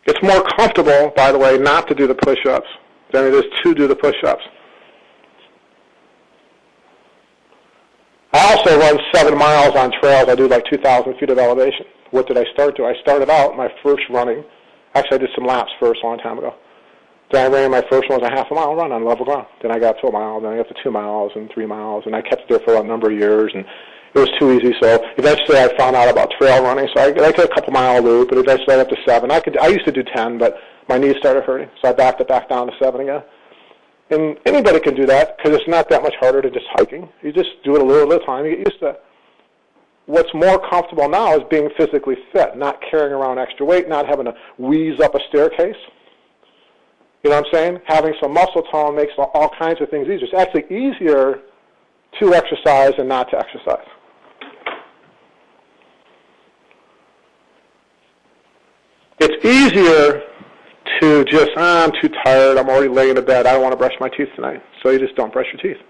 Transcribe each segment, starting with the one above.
It's more comfortable, by the way, not to do the push-ups than it is to do the push-ups. I also run 7 miles on trails. I do like 2,000 feet of elevation. What did I start to? I started out my first running. Actually, I did some laps first a long time ago. Then I ran my first one was a half a mile run on level ground. Then I got to a mile. Then I got to 2 miles and 3 miles. And I kept it there for a number of years. And it was too easy. So eventually I found out about trail running. So I did a couple mile loop. But eventually I got to 7. I used to do 10, but my knees started hurting. So I backed it back down to 7 again. And anybody can do that because it's not that much harder than just hiking. You just do it a little at a time. You get used to it. What's more comfortable now is being physically fit, not carrying around extra weight, not having to wheeze up a staircase. You know what I'm saying? Having some muscle tone makes all kinds of things easier. It's actually easier to exercise than not to exercise. It's easier to just, I'm too tired, I'm already laying in bed, I don't want to brush my teeth tonight. So you just don't brush your teeth.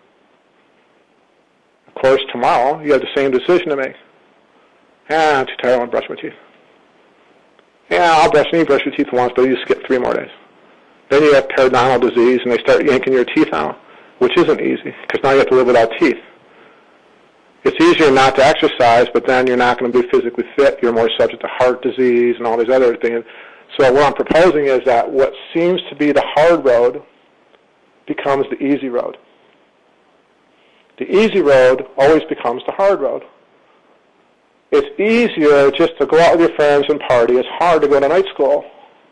Of course, tomorrow you have the same decision to make. I'm too tired, I want to brush my teeth. Yeah, I'll brush your teeth once, but you skip 3 more days. Then you have periodontal disease, and they start yanking your teeth out, which isn't easy, because now you have to live without teeth. It's easier not to exercise, but then you're not going to be physically fit. You're more subject to heart disease and all these other things. So what I'm proposing is that what seems to be the hard road becomes the easy road. The easy road always becomes the hard road. It's easier just to go out with your friends and party. It's hard to go to night school,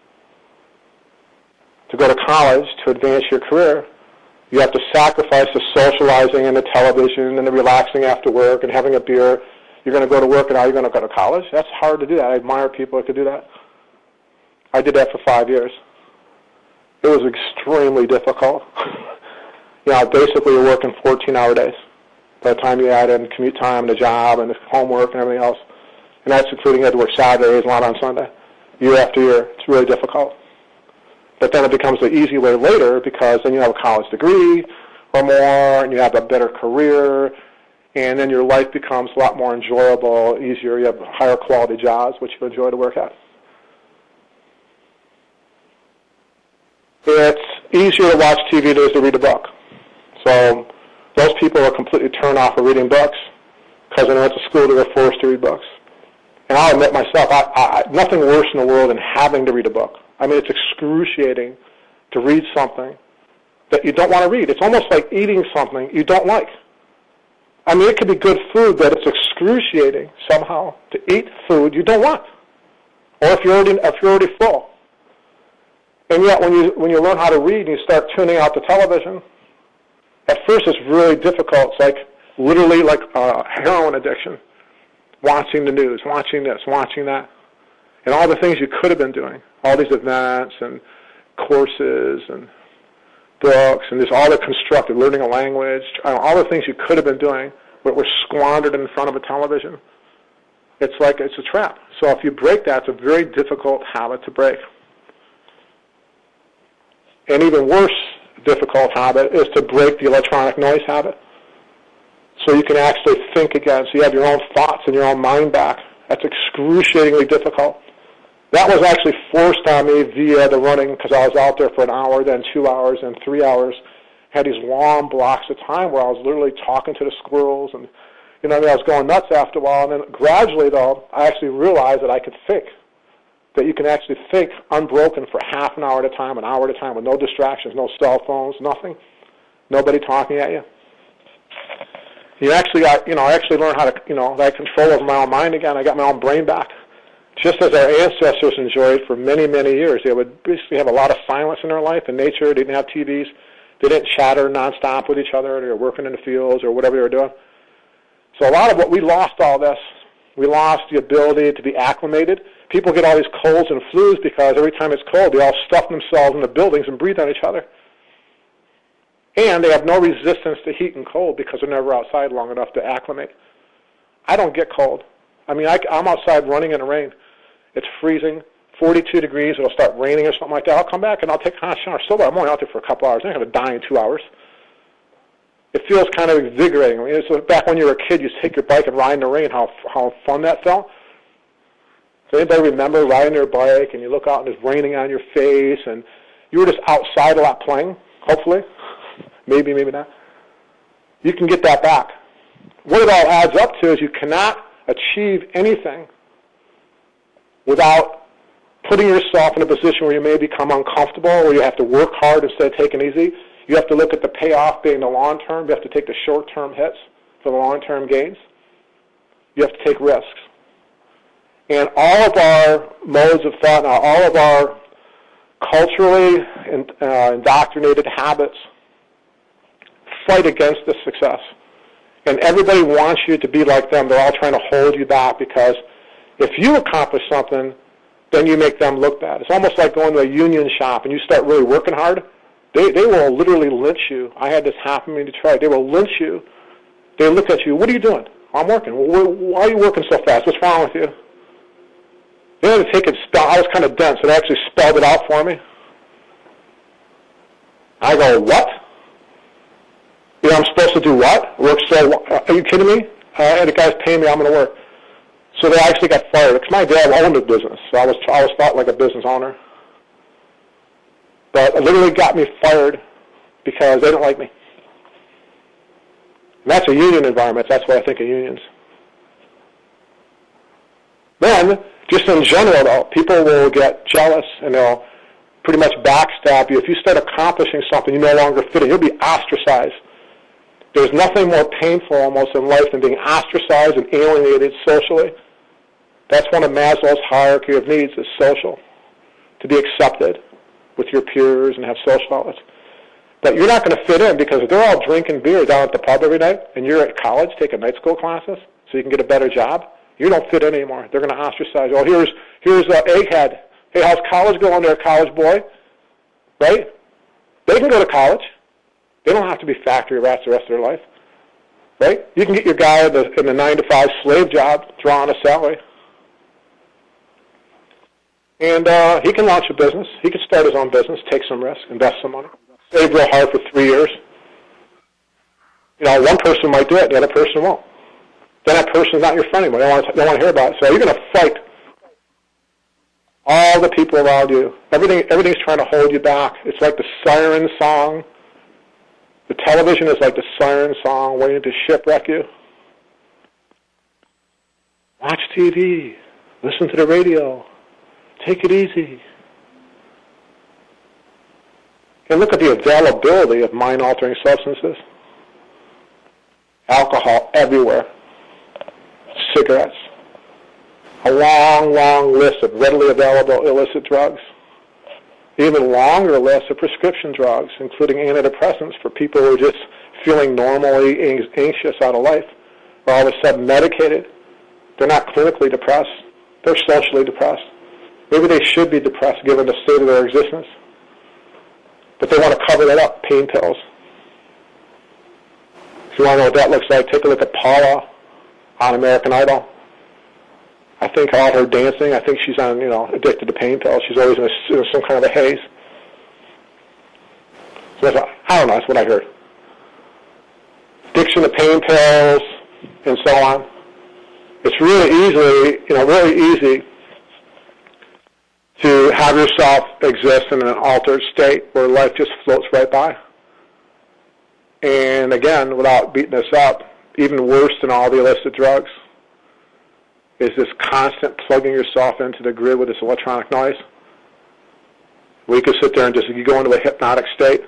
to go to college, to advance your career. You have to sacrifice the socializing and the television and the relaxing after work and having a beer. You're going to go to work and now you're going to go to college? That's hard to do that. I admire people that could do that. I did that for 5 years. It was extremely difficult. Basically you're working 14-hour days by the time you add in commute time, the job, and the homework and everything else. And that's including you had to work Saturdays, a lot on Sunday. Year after year, it's really difficult. But then it becomes the easy way later because then you have a college degree or more, and you have a better career, and then your life becomes a lot more enjoyable, easier. You have higher quality jobs, which you enjoy to work at. It's easier to watch TV than it is to read a book. So most people are completely turned off of reading books because when they went to school they were forced to read books. And I'll admit myself, nothing worse in the world than having to read a book. I mean, it's excruciating to read something that you don't want to read. It's almost like eating something you don't like. I mean, it could be good food, but it's excruciating somehow to eat food you don't want, or if you're already full. And yet, when you learn how to read and you start tuning out the television, at first it's really difficult. It's like literally like a heroin addiction. Watching the news, watching this, watching that, and all the things you could have been doing, all these events and courses and books, and there's all the constructed, learning a language, all the things you could have been doing, but were squandered in front of a television. It's like it's a trap. So if you break that, it's a very difficult habit to break. An even worse difficult habit is to break the electronic noise habit. So you can actually think again. So you have your own thoughts and your own mind back. That's excruciatingly difficult. That was actually forced on me via the running because I was out there for an hour, then 2 hours, then 3 hours. Had these long blocks of time where I was literally talking to the squirrels, and I was going nuts after a while. And then gradually, though, I actually realized that I could think. That you can actually think unbroken for half an hour at a time, an hour at a time, with no distractions, no cell phones, nothing, nobody talking at you. You actually got, I actually learned how to, I had control over my own mind again. I got my own brain back. Just as our ancestors enjoyed for many, many years. They would basically have a lot of silence in their life in nature. They didn't have TVs. They didn't chatter nonstop with each other. They were working in the fields or whatever they were doing. So a lot of what we lost all this. We lost the ability to be acclimated. People get all these colds and flus because every time it's cold, they all stuff themselves in the buildings and breathe on each other. And they have no resistance to heat and cold because they're never outside long enough to acclimate. I don't get cold. I mean, I'm outside running in the rain. It's freezing, 42 degrees. It'll start raining or something like that. I'll come back and I'll take a hot shower. So I'm only out there for a couple hours. I'm not going to die in 2 hours. It feels kind of invigorating. I mean, it's back when you were a kid, you take your bike and ride in the rain, how fun that felt. Does anybody remember riding their bike and you look out and it's raining on your face and you were just outside a lot playing, hopefully? Maybe, maybe not. You can get that back. What it all adds up to is you cannot achieve anything without putting yourself in a position where you may become uncomfortable, where you have to work hard instead of taking it easy. You have to look at the payoff being the long term. You have to take the short-term hits for the long-term gains. You have to take risks. And all of our modes of thought, now all of our culturally indoctrinated habits fight against this success. And everybody wants you to be like them. They're all trying to hold you back because if you accomplish something, then you make them look bad. It's almost like going to a union shop and you start really working hard. They will literally lynch you. I had this happen in Detroit. They will lynch you. They look at you. What are you doing? I'm working. Well, why are you working so fast? What's wrong with you? They had to take it. I was kind of dense. It actually spelled it out for me. I go, what? You know, I'm supposed to do what? Work so? Are you kidding me? The guy's paying me. I'm going to work. So they actually got fired because my dad owned a business, so I was thought like a business owner. But it literally got me fired because they didn't like me. And that's a union environment. That's what I think of unions. Then, just in general, though, people will get jealous and they'll pretty much backstab you. If you start accomplishing something you no longer fit in, you'll be ostracized. There's nothing more painful almost in life than being ostracized and alienated socially. That's one of Maslow's hierarchy of needs, is social, to be accepted with your peers and have social outlets. But you're not going to fit in because if they're all drinking beer down at the pub every night and you're at college taking night school classes so you can get a better job, you don't fit in anymore. They're going to ostracize you. Oh, here's Egghead. Hey, how's college going there, college boy? Right? They can go to college. They don't have to be factory rats the rest of their life. Right? You can get your guy in the 9-to-5 slave job, drawing a salary. And he can launch a business. He can start his own business, take some risk, invest some money, save real hard for 3 years. You know, one person might do it, the other person won't. Then that person's not your friend anymore. They don't want to hear about it. So you're going to fight all the people around you. Everything's trying to hold you back. It's like the siren song. The television is like the siren song waiting to shipwreck you. Watch TV. Listen to the radio. Take it easy. And look at the availability of mind-altering substances. Alcohol everywhere. Cigarettes. A long, long list of readily available illicit drugs. Even longer list of prescription drugs, including antidepressants for people who are just feeling normally anxious out of life, or all of a sudden medicated. They're not clinically depressed. They're socially depressed. Maybe they should be depressed given the state of their existence. But they want to cover that up, pain pills. If you want to know what that looks like, take a look at Paula on American Idol. I think all her dancing, I think she's on, addicted to pain pills. She's always in some kind of a haze. So I don't know, that's what I heard. Addiction to pain pills and so on. It's really easy to have yourself exist in an altered state where life just floats right by. And again, without beating this up, even worse than all the illicit drugs is this constant plugging yourself into the grid with this electronic noise. We could sit there and you go into a hypnotic state,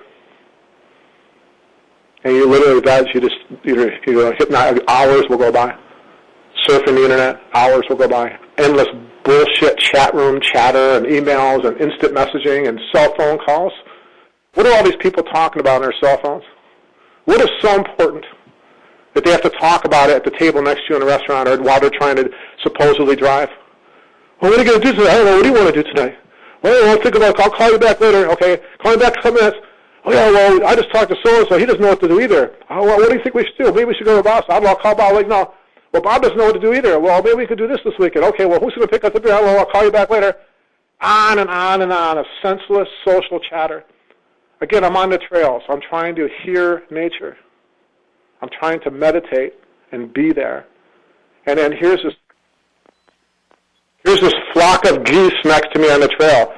and you literally, hypnotic hours will go by. Surfing the internet, hours will go by. Endless bullshit chat room chatter and emails and instant messaging and cell phone calls. What are all these people talking about on their cell phones? What is so important that they have to talk about it at the table next to you in a restaurant or while they're trying to supposedly drive? Well, what are you going to do today? I don't know. What do you want to do today? Well, I'll think about it. I'll call you back later. Okay, call me back in 10 minutes. Oh, yeah, well, I just talked to so-and-so. He doesn't know what to do either. Oh, well, what do you think we should do? Maybe we should go to Bob. I'll call Bob. Like, no. Well, Bob doesn't know what to do either. Well, maybe we could do this weekend. Okay, well, who's going to pick us up here? Well, I'll call you back later. On and on and on of senseless social chatter. Again, I'm on the trails. I'm trying to hear nature. I'm trying to meditate and be there. And then here's this flock of geese next to me on the trail.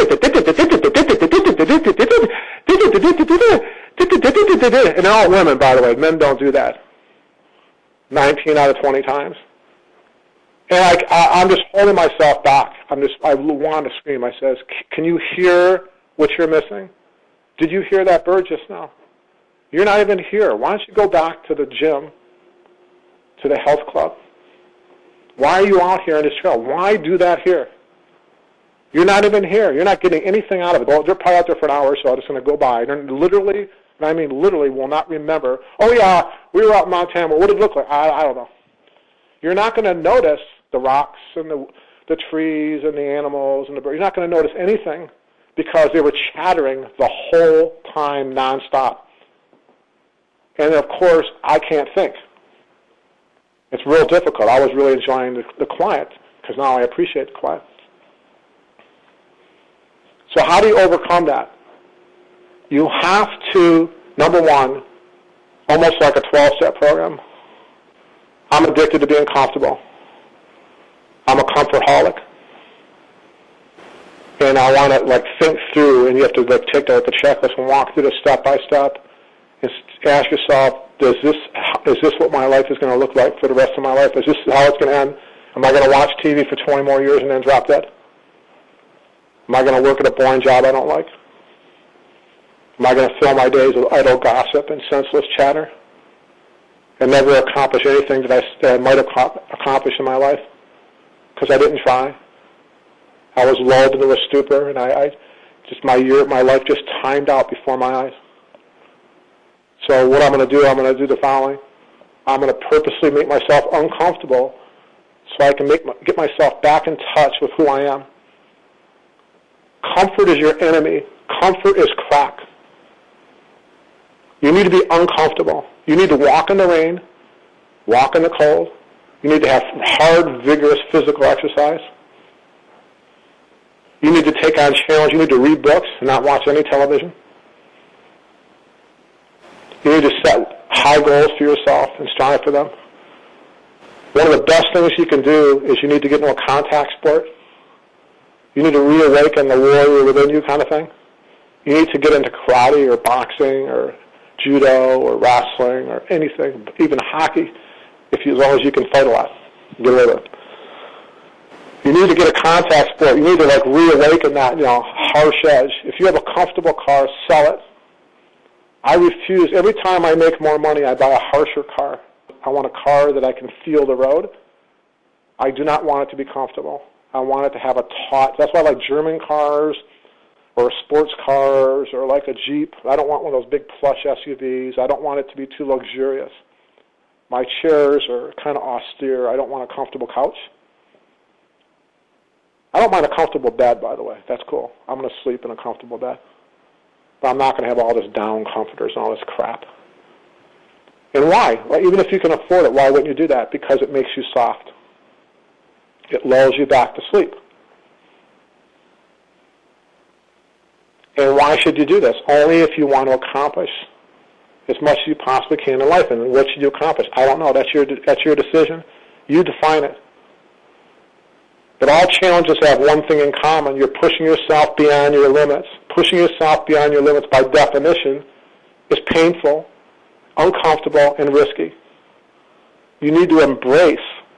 And they're all women, by the way. Men don't do that. 19 out of 20 times. And I'm just holding myself back. I want to scream. I says, can you hear what you're missing? Did you hear that bird just now? You're not even here. Why don't you go back to the gym, to the health club? Why are you out here on this trail? Why do that here? You're not even here. You're not getting anything out of it. Well, they're probably out there for an hour or so. I'm just going to go by. And literally, and I mean literally, will not remember, oh, yeah, we were out in Montana. What did it look like? I don't know. You're not going to notice the rocks and the trees and the animals and the birds. You're not going to notice anything because they were chattering the whole time nonstop. And, of course, I can't think. It's real difficult. I was really enjoying the quiet because now I appreciate the quiet. So how do you overcome that? You have to, number one, almost like a 12-step program. I'm addicted to being comfortable. I'm a comfortaholic. And I want to think through, and you have to take the checklist and walk through the step by step and ask yourself, is this what my life is going to look like for the rest of my life? Is this how it's going to end? Am I going to watch TV for 20 more years and then drop dead? Am I going to work at a boring job I don't like? Am I going to fill my days with idle gossip and senseless chatter and never accomplish anything that I might have accomplished in my life because I didn't try? I was lulled into a stupor, and my life just timed out before my eyes. So what I'm going to do the following. I'm going to purposely make myself uncomfortable so I can get myself back in touch with who I am. Comfort is your enemy. Comfort is crack. You need to be uncomfortable. You need to walk in the rain, walk in the cold. You need to have hard, vigorous physical exercise. You need to take on challenge. You need to read books and not watch any television. You need to set high goals for yourself and strive for them. One of the best things you can do is you need to get into a contact sport. You need to reawaken the warrior within you kind of thing. You need to get into karate or boxing or judo or wrestling or anything, even hockey, as long as you can fight a lot. Get rid of it. You need to get a contact sport. You need to reawaken that, harsh edge. If you have a comfortable car, sell it. I refuse. Every time I make more money, I buy a harsher car. I want a car that I can feel the road. I do not want it to be comfortable. I want it to have a taut. That's why I like German cars or sports cars or like a Jeep. I don't want one of those big plush SUVs. I don't want it to be too luxurious. My chairs are kind of austere. I don't want a comfortable couch. I don't mind a comfortable bed, by the way. That's cool. I'm going to sleep in a comfortable bed. But I'm not going to have all this down comforters and all this crap. And why? Well, even if you can afford it, why wouldn't you do that? Because it makes you soft. It lulls you back to sleep. And why should you do this? Only if you want to accomplish as much as you possibly can in life. And what should you accomplish? I don't know. That's your decision. You define it. But all challenges have one thing in common. You're pushing yourself beyond your limits. Pushing yourself beyond your limits, by definition, is painful, uncomfortable, and risky. You need to embrace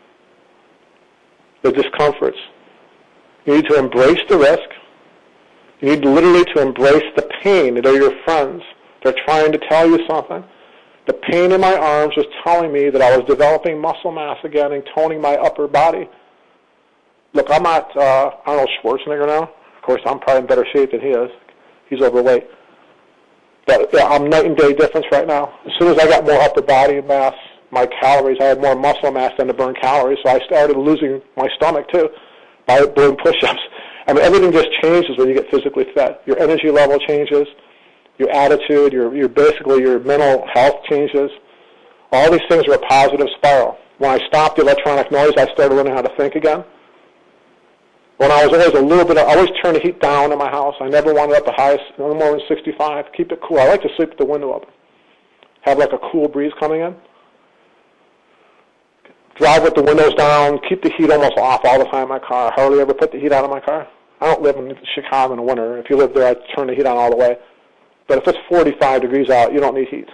the discomforts. You need to embrace the risk. You need literally to embrace the pain. They're your friends. They're trying to tell you something. The pain in my arms was telling me that I was developing muscle mass again and toning my upper body. Look, I'm not Arnold Schwarzenegger now. Of course, I'm probably in better shape than he is. He's overweight. But yeah, I'm night and day difference right now. As soon as I got more upper body mass, my calories, I had more muscle mass than to burn calories, so I started losing my stomach too by doing push-ups. I mean, everything just changes when you get physically fit. Your energy level changes, your attitude, your mental health changes. All these things are a positive spiral. When I stopped the electronic noise, I started learning how to think again. When I was always I always turned the heat down in my house. I never wanted up the highest, no more than 65. Keep it cool. I like to sleep with the window open. Have like a cool breeze coming in. drive with the windows down, keep the heat almost off all the time in my car. Hardly ever put the heat on in my car. I don't live in Chicago in the winter. If you live there, I turn the heat on all the way. But if it's 45 degrees out, you don't need heat.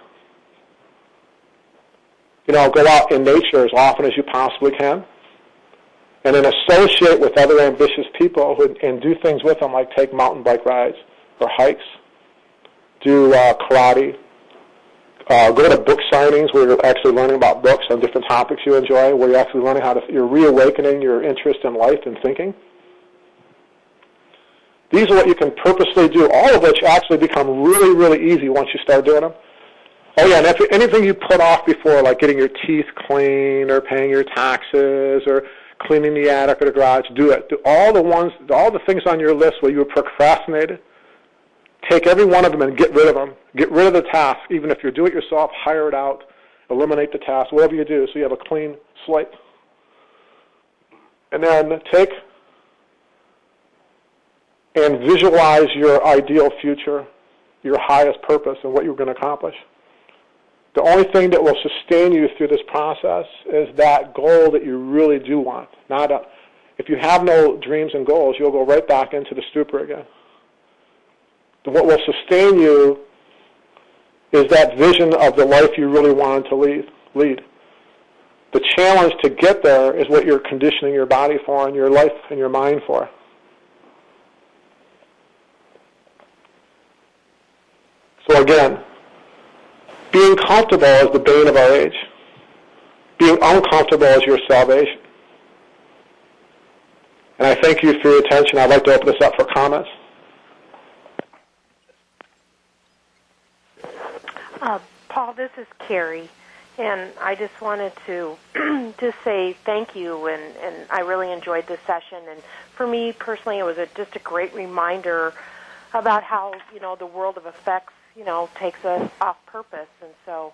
Go out in nature as often as you possibly can. And then associate with other ambitious people and do things with them, like take mountain bike rides or hikes, do karate, go to book signings where you're actually learning about books on different topics you enjoy, where you're actually learning you're reawakening your interest in life and thinking. These are what you can purposely do, all of which actually become really, really easy once you start doing them. Oh, yeah, and anything you put off before, like getting your teeth cleaned or paying your taxes or cleaning the attic or the garage, do it. Do all the things on your list where you procrastinated. Take every one of them and get rid of them. Get rid of the task. Even if you do it yourself, hire it out. Eliminate the task, whatever you do, so you have a clean slate. And then take and visualize your ideal future, your highest purpose, and what you're going to accomplish. The only thing that will sustain you through this process is that goal that you really do want. If you have no dreams and goals, you'll go right back into the stupor again. What will sustain you is that vision of the life you really wanted to lead. The challenge to get there is what you're conditioning your body for and your life and your mind for. So again, being comfortable is the bane of our age. Being uncomfortable is your salvation. And I thank you for your attention. I'd like to open this up for comments. Paul, this is Carrie, and I just wanted to just say thank you, and I really enjoyed this session. And for me personally, it was just a great reminder about how, the world of effects, takes us off purpose. And so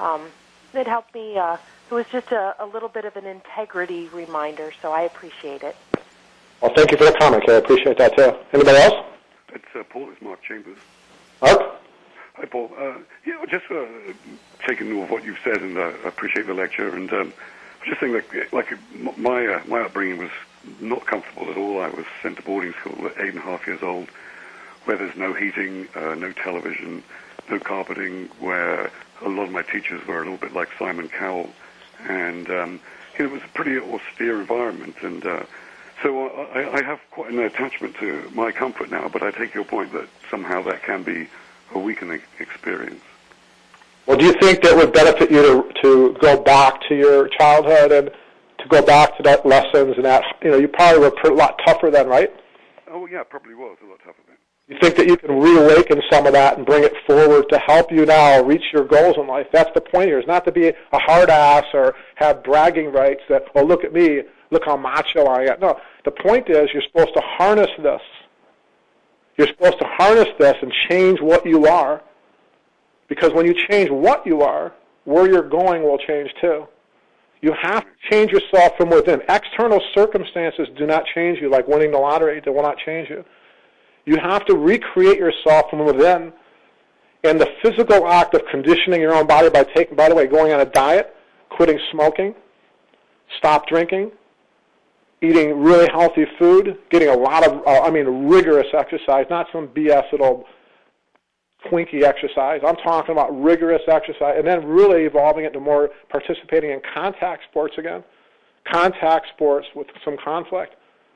it helped me. It was just a little bit of an integrity reminder, so I appreciate it. Well, thank you for the comment, Carrie. I appreciate that, too. Anybody else? It's Paul. It's Mark Chambers. Mark? Hi, Paul. Just taking note of what you've said, and I appreciate the lecture. And I was just saying that, my upbringing was not comfortable at all. I was sent to boarding school at 8.5 years old, where there's no heating, no television, no carpeting, where a lot of my teachers were a little bit like Simon Cowell. And it was a pretty austere environment. And so I have quite an attachment to my comfort now, but I take your point that somehow that can be a weakening experience. Well, do you think that would benefit you to go back to your childhood and to go back to that lessons and that, you probably were a lot tougher then, right? Oh, yeah, probably was a lot tougher then. You think that you can reawaken some of that and bring it forward to help you now reach your goals in life? That's the point here. It's not to be a hard ass or have bragging rights that, well, look at me, look how macho I am. No, the point is you're supposed to harness this. You're supposed to harness this and change what you are, because when you change what you are, where you're going will change too. You have to change yourself from within. External circumstances do not change you, like winning the lottery. They will not change you. You have to recreate yourself from within, and the physical act of conditioning your own body by going on a diet, quitting smoking, stop drinking, eating really healthy food, getting a lot of, rigorous exercise, not some BS little twinkie exercise. I'm talking about rigorous exercise, and then really evolving it to more participating in contact sports again. Contact sports with some conflict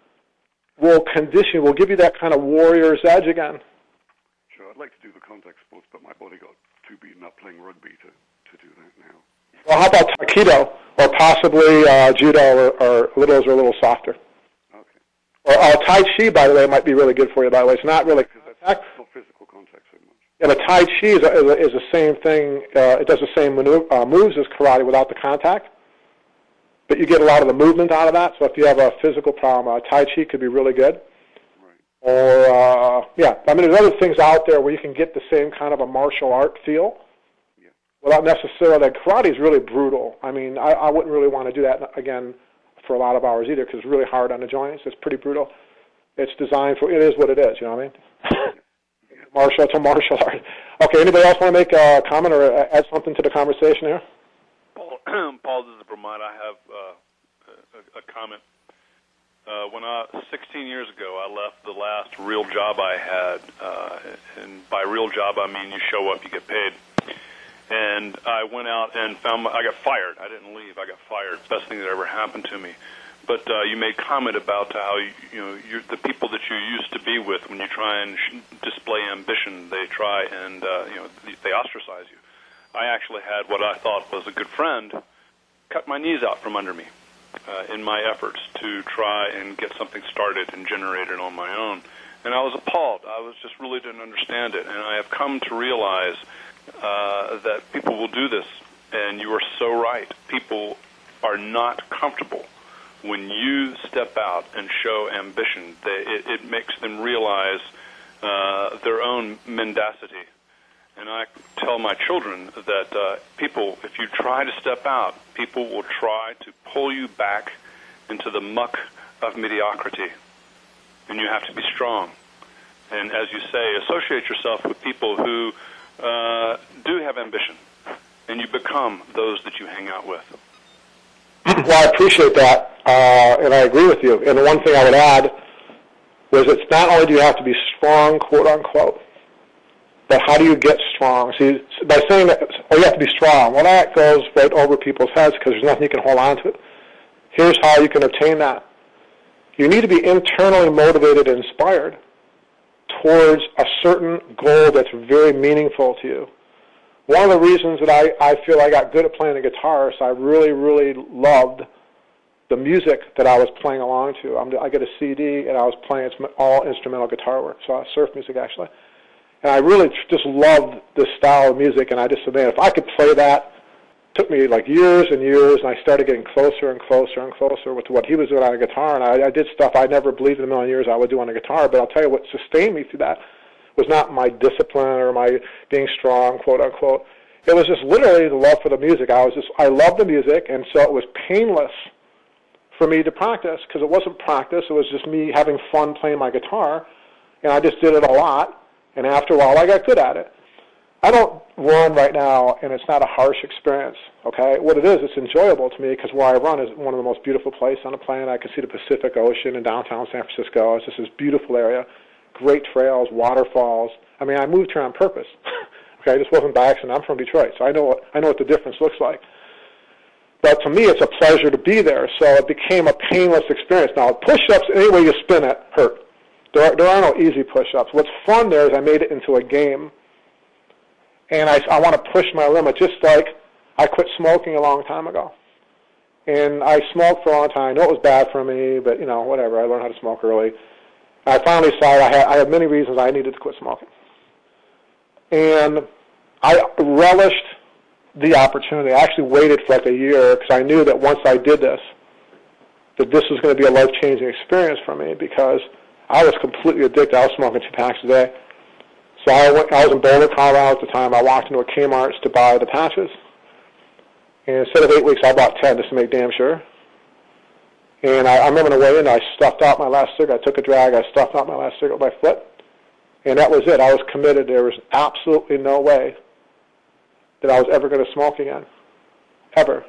will give you that kind of warrior's edge again. Sure, I'd like to do the contact sports, but my body got too beaten up playing rugby to do that now. Well, how about Aikido, or possibly Judo, or a little softer? Okay. Or Tai Chi, by the way, might be really good for you, by the way. It's not really contact. That's not physical contact so much. Yeah, but Tai Chi is the same thing. It does the same moves as karate without the contact, but you get a lot of the movement out of that. So if you have a physical problem, Tai Chi could be really good. Right. Or, there's other things out there where you can get the same kind of a martial art feel. Without necessarily, karate is really brutal. I wouldn't really want to do that again for a lot of hours either, because it's really hard on the joints. It's pretty brutal. It is what it is, you know what I mean? It's a martial art. Okay, anybody else want to make a comment or add something to the conversation here? Paul, this is Vermont. I have a comment. 16 years ago, I left the last real job I had, and by real job I mean you show up, you get paid. And I went out and I got fired. I didn't leave. I got fired. Best thing that ever happened to me. But you made comment about how you're the people that you used to be with, when you try and display ambition, they try and they ostracize you. I actually had what I thought was a good friend cut my knees out from under me in my efforts to try and get something started and generated on my own. And I was appalled. I just really didn't understand it. And I have come to realize that people will do this, and you are so right. People are not comfortable when you step out and show ambition. It makes them realize their own mendacity. And I tell my children that people, if you try to step out, people will try to pull you back into the muck of mediocrity. And you have to be strong. And as you say, associate yourself with people who do have ambition, and you become those that you hang out with. Well, I appreciate that, and I agree with you. And the one thing I would add was it's not only do you have to be strong, quote unquote, but how do you get strong? See, by saying that, you have to be strong, well, that goes right over people's heads because there's nothing you can hold on to. Here's how you can obtain that. You need to be internally motivated and inspired towards a certain goal that's very meaningful to you. One of the reasons that I feel I got good at playing the guitar is I really, really loved the music that I was playing along to. I get a CD, and I was playing all instrumental guitar work, so surf music actually. And I really just loved this style of music, and I just said, man, if I could play that, it took me like years and years, and I started getting closer and closer and closer with what he was doing on a guitar, and I did stuff I never believed in a million years I would do on a guitar, but I'll tell you what sustained me through that was not my discipline or my being strong, quote unquote. It was just literally the love for the music. I loved the music, and so it was painless for me to practice because it wasn't practice. It was just me having fun playing my guitar, and I just did it a lot. And after a while, I got good at it. I don't run right now, and it's not a harsh experience, okay? What it is, it's enjoyable to me because where I run is one of the most beautiful places on the planet. I can see the Pacific Ocean in downtown San Francisco. It's just this beautiful area, great trails, waterfalls. I mean, I moved here on purpose, okay? This wasn't by accident. I'm from Detroit, so I know what the difference looks like. But to me, it's a pleasure to be there, so it became a painless experience. Now, push-ups, any way you spin it, hurt. There are no easy push-ups. What's fun there is I made it into a game, and I want to push my limit, just like I quit smoking a long time ago. And I smoked for a long time. I know it was bad for me, but, whatever. I learned how to smoke early. I finally decided I had many reasons I needed to quit smoking. And I relished the opportunity. I actually waited for like a year because I knew that once I did this, that this was going to be a life-changing experience for me because I was completely addicted. I was smoking 2 packs a day. So I was in Boulder, Colorado at the time. I walked into a Kmart's to buy the patches. And instead of 8 weeks, I bought 10 just to make damn sure. And I remember on the way in, I stuffed out my last cigarette. I took a drag. I stuffed out my last cigarette with my foot. And that was it. I was committed. There was absolutely no way that I was ever going to smoke again. Ever.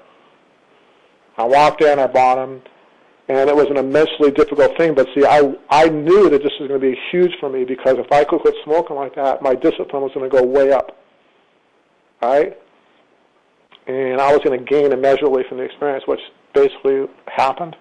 I walked in, I bought them. And it was an immensely difficult thing. But see, I knew that this was going to be huge for me because if I could quit smoking like that, my discipline was going to go way up. All right? And I was going to gain immeasurably from the experience, which basically happened.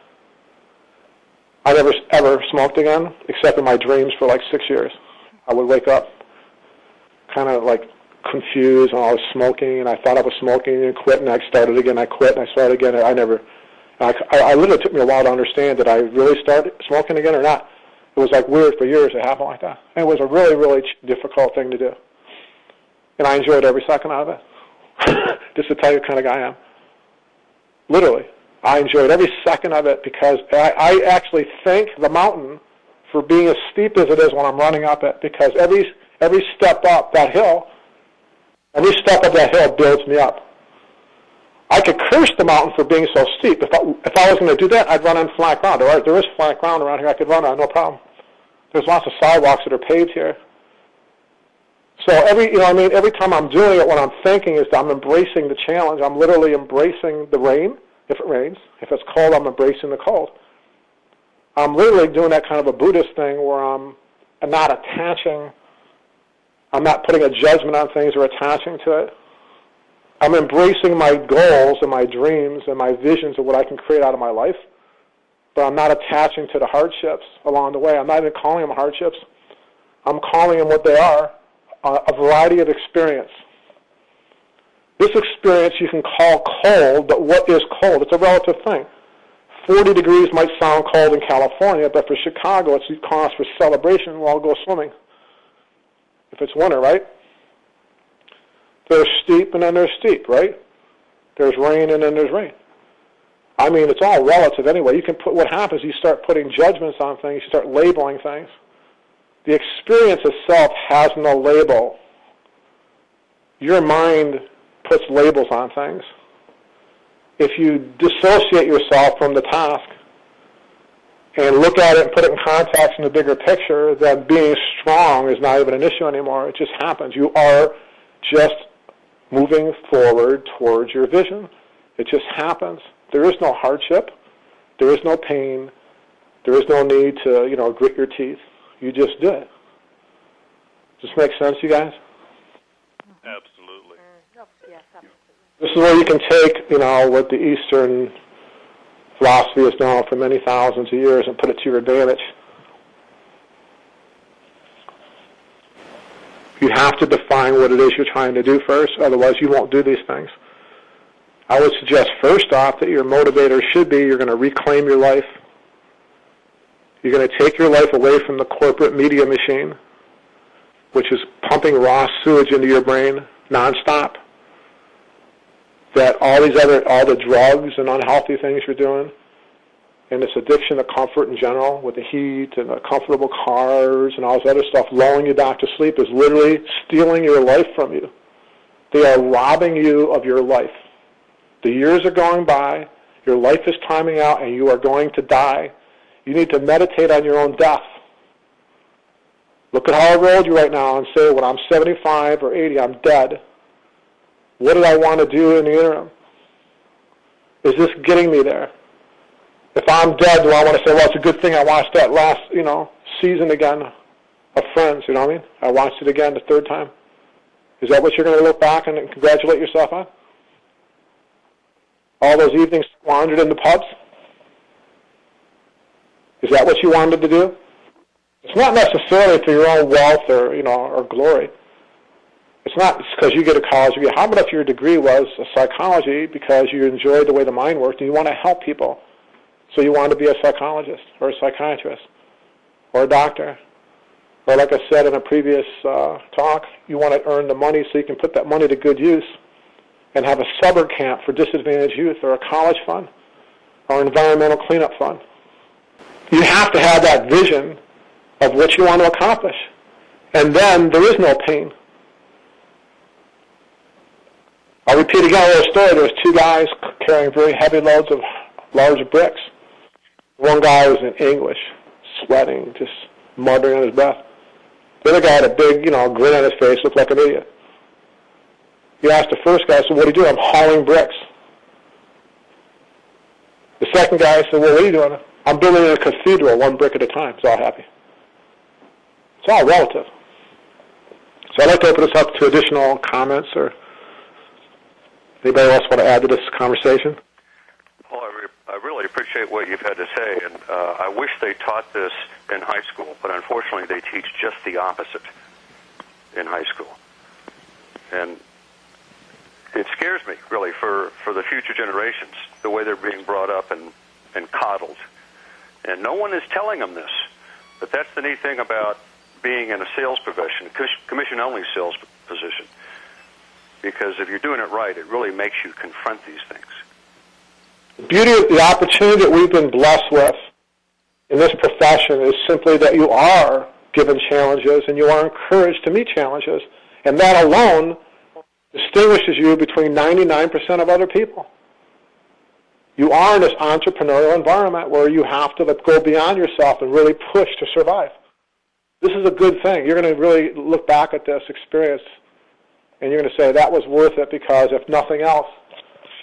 I never ever smoked again, except in my dreams for like 6 years. I would wake up kind of like confused, and I was smoking, and I thought I was smoking and quit, and I started again. I quit, and I started again. I literally took me a while to understand that I really started smoking again or not. It was like weird for years. It happened like that. And it was a really, really difficult thing to do. And I enjoyed every second of it. Just to tell you the kind of guy I am. Literally. I enjoyed every second of it because I actually thank the mountain for being as steep as it is when I'm running up it because every step up that hill, builds me up. I could curse the mountain for being so steep. If I was going to do that, I'd run on flat ground. There is flat ground around here I could run on, no problem. There's lots of sidewalks that are paved here. So every time I'm doing it, what I'm thinking is that I'm embracing the challenge. I'm literally embracing the rain. if it rains. If it's cold, I'm embracing the cold. I'm literally doing that kind of a Buddhist thing where I'm not attaching, I'm not putting a judgment on things or attaching to it. I'm embracing my goals and my dreams and my visions of what I can create out of my life, but I'm not attaching to the hardships along the way. I'm not even calling them hardships. I'm calling them what they are, a variety of experience. This experience you can call cold, but what is cold? It's a relative thing. 40 degrees might sound cold in California, but for Chicago, it's cause for celebration. We'll all go swimming if it's winter, right? There's steep and then there's steep, right? There's rain and then there's rain. I mean, it's all relative anyway. You can put, what happens, you start putting judgments on things, you start labeling things. The experience itself has no label. Your mind puts labels on things. If you dissociate yourself from the task and look at it and put it in context in the bigger picture, then being strong is not even an issue anymore. It just happens. You are just moving forward towards your vision. It just happens. There is no hardship. There is no pain. There is no need to, grit your teeth. You just do it. Does this make sense, you guys? Absolutely. Yes, absolutely. This is where you can take, what the Eastern philosophy has known for many thousands of years and put it to your advantage. You have to define what it is you're trying to do first, otherwise you won't do these things. I would suggest first off that your motivator should be you're going to reclaim your life. You're going to take your life away from the corporate media machine, which is pumping raw sewage into your brain nonstop. That all the drugs and unhealthy things you're doing, and this addiction to comfort in general with the heat and the comfortable cars and all this other stuff lulling you back to sleep is literally stealing your life from you. They are robbing you of your life. The years are going by, your life is timing out, and you are going to die. You need to meditate on your own death. Look at how I rolled you right now and say, when I'm 75 or 80, I'm dead. What did I want to do in the interim? Is this getting me there? If I'm dead, do I want to say, well, it's a good thing I watched that last, season again of Friends, you know what I mean? I watched it again the third time. Is that what you're going to look back and congratulate yourself on? All those evenings wandered in the pubs? Is that what you wanted to do? It's not necessarily for your own wealth or, or glory. It's not because you get a college degree. How about if your degree was psychology because you enjoyed the way the mind worked and you want to help people? So you want to be a psychologist or a psychiatrist or a doctor. Or like I said in a previous talk, you want to earn the money so you can put that money to good use and have a summer camp for disadvantaged youth or a college fund or environmental cleanup fund. You have to have that vision of what you want to accomplish. And then there is no pain. I'll repeat again a little story. There was two guys carrying very heavy loads of large bricks. One guy was in anguish, sweating, just muttering on his breath. The other guy had a big, grin on his face, looked like an idiot. He asked the first guy, so what do you do? I'm hauling bricks. The second guy said, well, what are you doing? I'm building a cathedral, one brick at a time. He's all happy. It's all relative. So I'd like to open this up to additional comments or anybody else want to add to this conversation? Well, I really appreciate what you've had to say, and I wish they taught this in high school, but unfortunately they teach just the opposite in high school. And it scares me, really, for the future generations, the way they're being brought up and coddled. And no one is telling them this. But that's the neat thing about being in a sales profession, commission-only sales position. Because if you're doing it right, it really makes you confront these things. The beauty of the opportunity that we've been blessed with in this profession is simply that you are given challenges and you are encouraged to meet challenges. And that alone distinguishes you between 99% of other people. You are in this entrepreneurial environment where you have to go beyond yourself and really push to survive. This is a good thing. You're going to really look back at this experience and you're going to say that was worth it because if nothing else,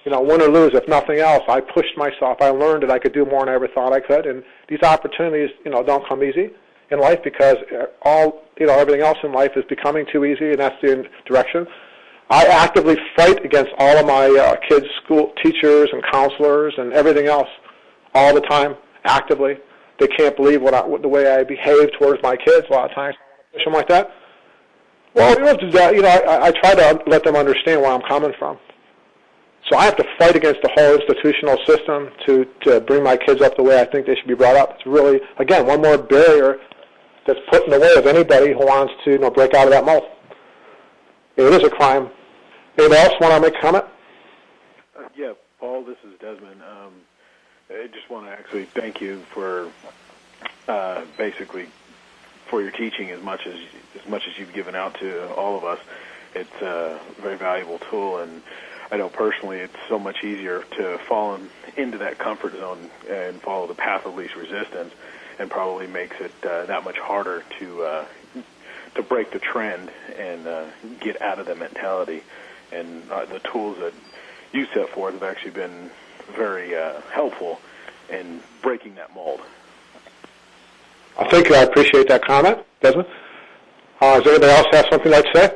win or lose, if nothing else, I pushed myself. I learned that I could do more than I ever thought I could. And these opportunities, don't come easy in life because everything else in life is becoming too easy, and that's the direction. I actively fight against all of my kids' school teachers and counselors and everything else all the time, actively. They can't believe the way I behave towards my kids a lot of times. Push them like that. Well, I try to let them understand where I'm coming from. So I have to fight against the whole institutional system to bring my kids up the way I think they should be brought up. It's really, again, one more barrier that's put in the way of anybody who wants to break out of that mold. It is a crime. Anybody else want to make a comment? Yeah, Paul, this is Desmond. I just want to actually thank you for basically for your teaching as much as you've given out to all of us. It's a very valuable tool, and I know personally it's so much easier to fall into that comfort zone and follow the path of least resistance, and probably makes it that much harder to break the trend and get out of the mentality. And the tools that you set forth have actually been very helpful in breaking that mold. Thank you. I appreciate that comment, Desmond. Does anybody else have something they'd like to say?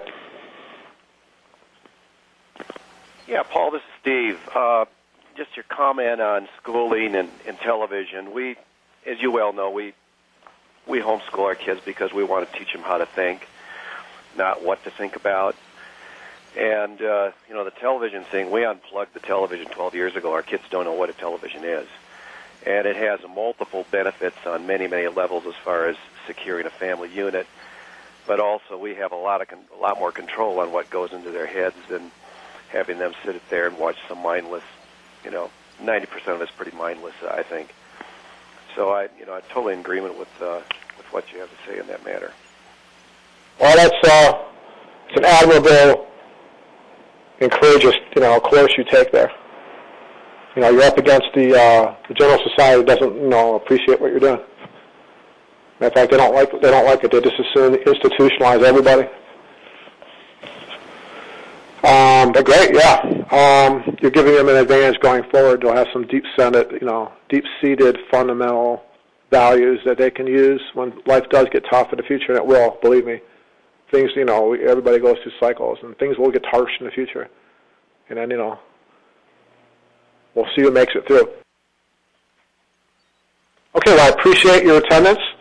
Yeah, Paul, this is Steve. Just your comment on schooling and television. We, as you well know, we homeschool our kids because we want to teach them how to think, not what to think about. And, the television thing, we unplugged the television 12 years ago. Our kids don't know what a television is. And it has multiple benefits on many, many levels as far as securing a family unit. But also we have a lot more control on what goes into their heads than having them sit there and watch some mindless, 90% of it's pretty mindless, I think. So I'm totally in agreement with what you have to say in that matter. Well, it's an admirable and courageous, course you take there. You're up against the general society that doesn't, appreciate what you're doing. In fact, they don't like it. They just assume institutionalize everybody. But great, yeah. You're giving them an advantage going forward. They'll have some deep-seated fundamental values that they can use when life does get tough in the future, and it will, believe me. Things, everybody goes through cycles, and things will get harsh in the future. And then, we'll see who makes it through. Okay, well, I appreciate your attendance.